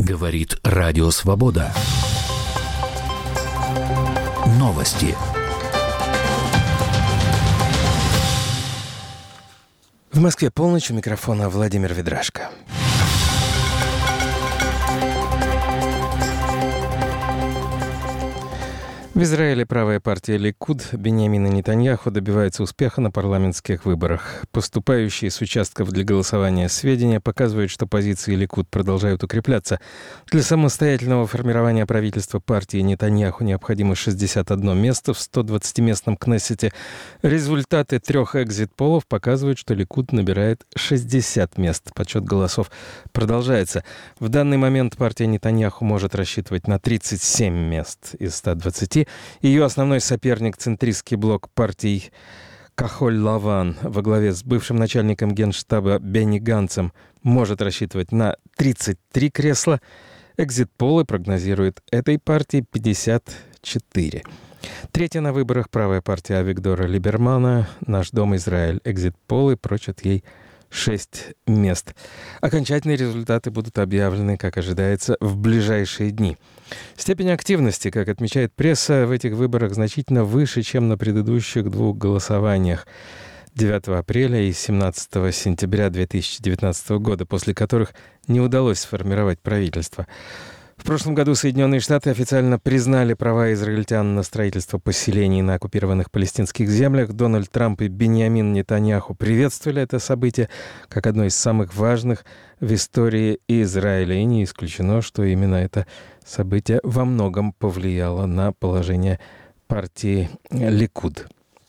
Говорит Радио Свобода. Новости. В Москве полночь, у микрофона Владимир Ведрашко. В Израиле правая партия Ликуд Биньямина Нетаньяху добивается успеха на парламентских выборах. Поступающие с участков для голосования сведения показывают, что позиции Ликуд продолжают укрепляться. Для самостоятельного формирования правительства партии Нетаньяху необходимо 61 место в 120-местном Кнессете. Результаты 3 экзит-полов показывают, что Ликуд набирает 60 мест. Подсчет голосов продолжается. В данный момент партия Нетаньяху может рассчитывать на 37 мест из 120. Ее основной соперник, центристский блок партий Кахоль-Лаван во главе с бывшим начальником Генштаба Бенни Ганцем, может рассчитывать на 33 кресла. Экзит-полы прогнозируют этой партии 54. Третья на выборах правая партия Авигдора Либермана «Наш дом Израиль». Экзит-полы прочат ей 6 мест. Окончательные результаты будут объявлены, как ожидается, в ближайшие дни. Степень активности, как отмечает пресса, в этих выборах значительно выше, чем на предыдущих 2 голосованиях 9 апреля и 17 сентября 2019 года, после которых не удалось сформировать правительство. В прошлом году Соединенные Штаты официально признали права израильтян на строительство поселений на оккупированных палестинских землях. Дональд Трамп и Биньямин Нетаньяху приветствовали это событие как одно из самых важных в истории Израиля. И не исключено, что именно это событие во многом повлияло на положение партии Ликуд.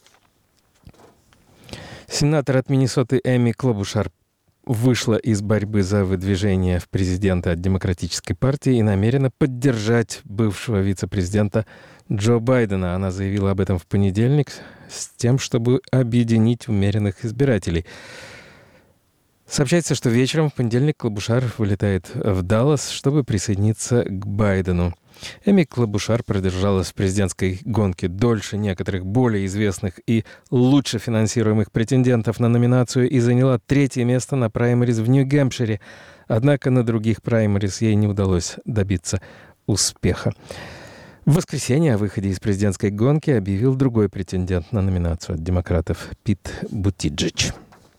Сенатор от Миннесоты Эми Клобушар вышла из борьбы за выдвижение в президенты от Демократической партии и намерена поддержать бывшего вице-президента Джо Байдена. Она заявила об этом в понедельник с тем, чтобы объединить умеренных избирателей. Сообщается, что вечером в понедельник Клобушар вылетает в Даллас, чтобы присоединиться к Байдену. Эми Клобушар продержалась в президентской гонке дольше некоторых более известных и лучше финансируемых претендентов на номинацию и заняла 3-е место на праймериз в Нью-Гэмпшире. Однако на других праймериз ей не удалось добиться успеха. В воскресенье о выходе из президентской гонки объявил другой претендент на номинацию от демократов Пит Бутиджич.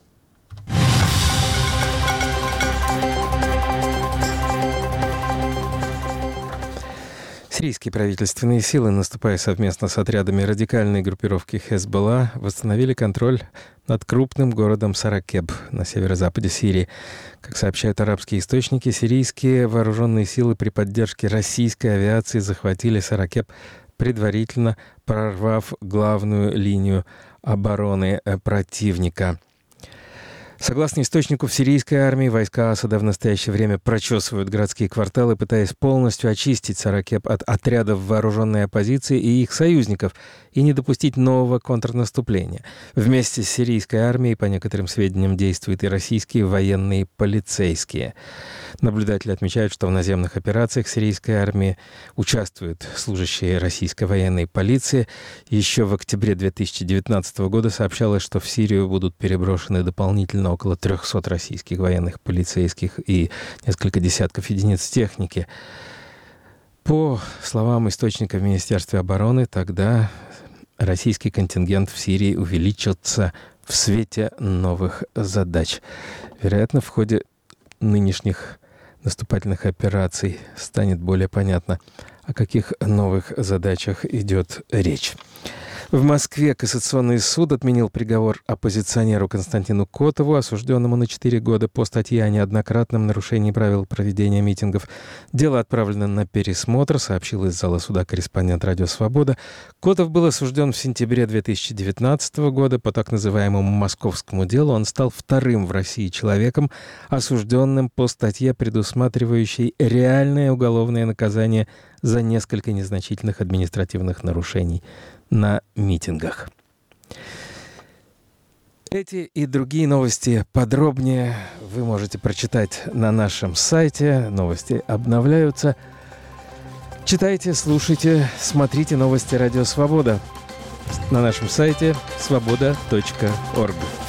Сирийские правительственные силы, наступая совместно с отрядами радикальной группировки Хезболла, восстановили контроль над крупным городом Саракеб на северо-западе Сирии. Как сообщают арабские источники, сирийские вооруженные силы при поддержке российской авиации захватили Саракеб, предварительно прорвав главную линию обороны противника. Согласно источнику, в сирийской армии войска Асада в настоящее время прочесывают городские кварталы, пытаясь полностью очистить Саракеб от отрядов вооруженной оппозиции и их союзников и не допустить нового контрнаступления. Вместе с сирийской армией, по некоторым сведениям, действуют и российские военные полицейские. Наблюдатели отмечают, что в наземных операциях сирийской армии участвуют служащие российской военной полиции. Еще в октябре 2019 года сообщалось, что в Сирию будут переброшены дополнительно около 300 российских военных полицейских и несколько десятков единиц техники. По словам источника в Министерстве обороны, тогда российский контингент в Сирии увеличится в свете новых задач. Вероятно, в ходе нынешних наступательных операций станет более понятно, о каких новых задачах идет речь. В Москве Кассационный суд отменил приговор оппозиционеру Константину Котову, осужденному на 4 года по статье о неоднократном нарушении правил проведения митингов. Дело отправлено на пересмотр, сообщил из зала суда корреспондент «Радио Свобода». Котов был осужден в сентябре 2019 года по так называемому московскому делу. Он стал вторым в России человеком, осужденным по статье, предусматривающей реальное уголовное наказание за несколько незначительных административных нарушений на митингах. Эти и другие новости подробнее вы можете прочитать на нашем сайте. Новости обновляются. Читайте, слушайте, смотрите новости «Радио Свобода» на нашем сайте svoboda.org.